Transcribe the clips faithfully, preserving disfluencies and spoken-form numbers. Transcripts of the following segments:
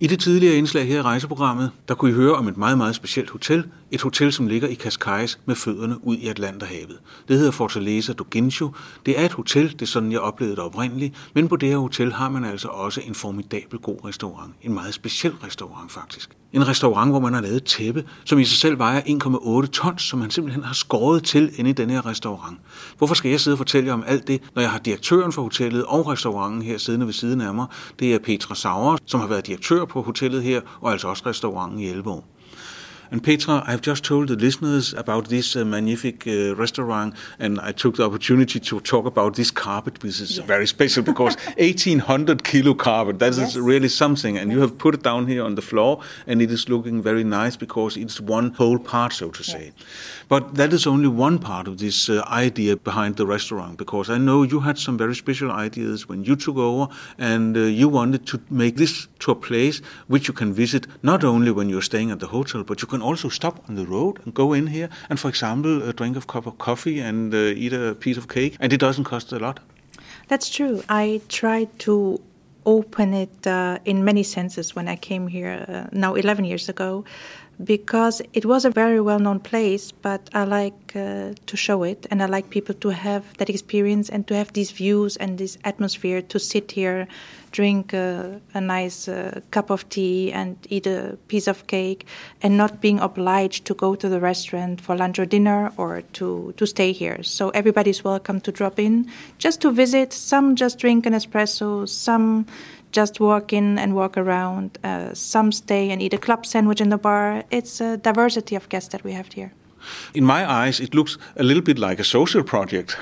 I det tidligere indslag her i rejseprogrammet, der kunne I høre om et meget, meget specielt hotel. Et hotel, som ligger i Cascais med fødderne ud i Atlanterhavet. Det hedder Fortaleza do Guincho. Det er et hotel, det er sådan, jeg oplevede det oprindeligt. Men på det her hotel har man altså også en formidabel god restaurant. En meget speciel restaurant faktisk. En restaurant, hvor man har lavet et tæppe, som i sig selv vejer en komma otte tons, som man simpelthen har skåret til inde i den her restaurant. Hvorfor skal jeg sidde og fortælle jer om alt det, når jeg har direktøren for hotellet og restauranten her siddende ved siden af mig? Det er Petra Sauer, som har været direktør på hotellet her, og altså også restauranten i elleve år. And Petra, I've just told the listeners about this uh, magnific uh, restaurant, and I took the opportunity to talk about this carpet, which is yes. very special because eighteen hundred kilo carpet, that yes. is really something, and yes. you have put it down here on the floor, and it is looking very nice because it's one whole part, so to say. Yes. But that is only one part of this uh, idea behind the restaurant, because I know you had some very special ideas when you took over, and uh, you wanted to make this to a place which you can visit not only when you're staying at the hotel, but you can also stop on the road and go in here and, for example, uh, drink a cup of coffee and uh, eat a piece of cake, and it doesn't cost a lot. That's true. I tried to open it uh, in many senses when I came here uh, now eleven years ago, because it was a very well-known place, but I like uh, to show it, and I like people to have that experience and to have these views and this atmosphere, to sit here, drink uh, a nice uh, cup of tea and eat a piece of cake, and not being obliged to go to the restaurant for lunch or dinner or to, to stay here. So everybody's welcome to drop in, just to visit. Some just drink an espresso, some just walk in and walk around. Uh, some stay and eat a club sandwich in the bar. It's a diversity of guests that we have here. In my eyes, it looks a little bit like a social project.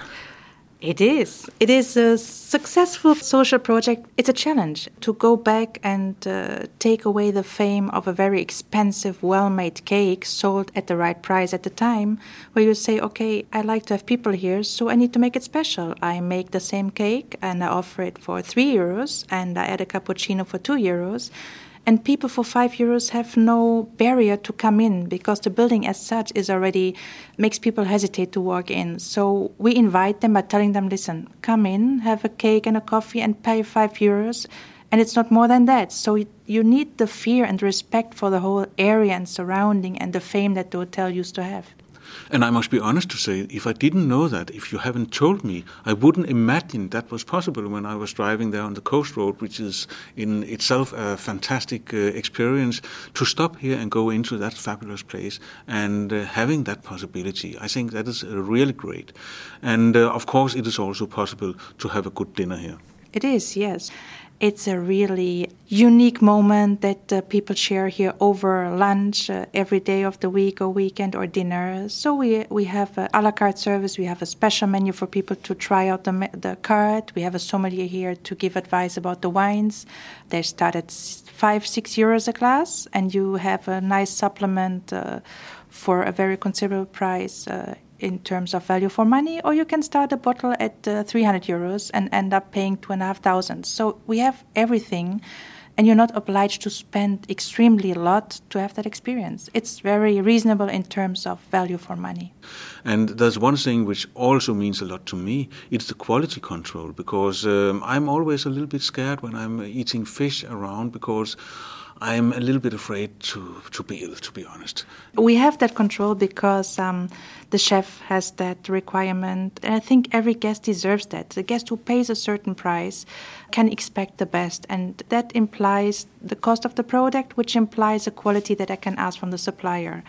It is. It is a successful social project. It's a challenge to go back and uh, take away the fame of a very expensive, well-made cake sold at the right price at the time, where you say, okay, I like to have people here, so I need to make it special. I make the same cake and I offer it for three euros and I add a cappuccino for two euros. And people for five euros have no barrier to come in, because the building as such is already makes people hesitate to walk in. So we invite them by telling them, listen, come in, have a cake and a coffee and pay five euros. And it's not more than that. So you need the fear and respect for the whole area and surrounding and the fame that the hotel used to have. And I must be honest to say, if I didn't know that, if you haven't told me, I wouldn't imagine that was possible when I was driving there on the coast road, which is in itself a fantastic uh, experience, to stop here and go into that fabulous place and uh, having that possibility. I think that is uh, really great. And uh, of course, it is also possible to have a good dinner here. It is, yes. It's a really unique moment that uh, people share here over lunch uh, every day of the week or weekend or dinner. So we we have a a la carte service. We have a special menu for people to try out the the cart. We have a sommelier here to give advice about the wines. They start at five, six euros a glass, and you have a nice supplement uh, for a very considerable price uh, in terms of value for money, or you can start a bottle at uh, three hundred euros and end up paying two and a half thousand. So we have everything, and you're not obliged to spend extremely a lot to have that experience. It's very reasonable in terms of value for money. And there's one thing which also means a lot to me. It's the quality control, because um, I'm always a little bit scared when I'm eating fish around, because I'm a little bit afraid to, to be ill, to be honest. We have that control because um, the chef has that requirement. And I think every guest deserves that. The guest who pays a certain price can expect the best. And that implies the cost of the product, which implies a quality that I can ask from the supplier.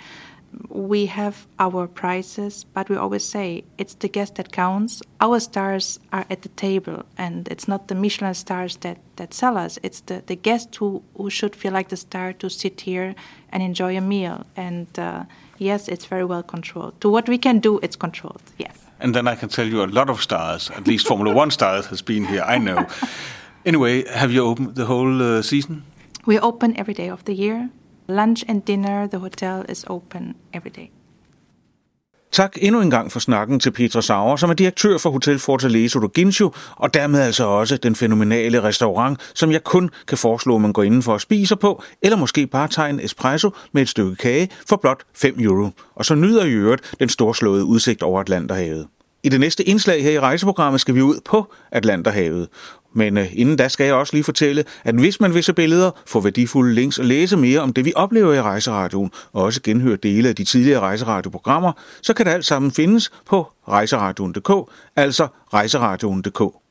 We have our prices, but we always say it's the guest that counts. Our stars are at the table, and it's not the Michelin stars that, that sell us. It's the, the guest who, who should feel like the star to sit here and enjoy a meal. And uh, yes, it's very well controlled. To what we can do, it's controlled, yes. And then I can tell you a lot of stars, at least Formula One stars has been here, I know. Anyway, have you opened the whole uh, season? We're open every day of the year. Lunch and dinner, the hotel is open every day. Tak endnu en gang for snakken til Petra Sauer, som er direktør for Hotel Fortaleza do Guincho, og dermed altså også den fænomenale restaurant, som jeg kun kan foreslå, at man går indenfor og spiser på, eller måske bare tager en espresso med et stykke kage for blot fem euro. Og så nyder I øvrigt den storslåede udsigt over Atlanterhavet. I det næste indslag her i rejseprogrammet skal vi ud på Atlanterhavet. Men øh, inden da skal jeg også lige fortælle, at hvis man vil se billeder, få værdifulde links og læse mere om det, vi oplever i Rejseradioen, og også genhøre dele af de tidligere rejseradioprogrammer, så kan det alt sammen findes på rejseradioen punktum d k, altså rejseradioen punktum d k.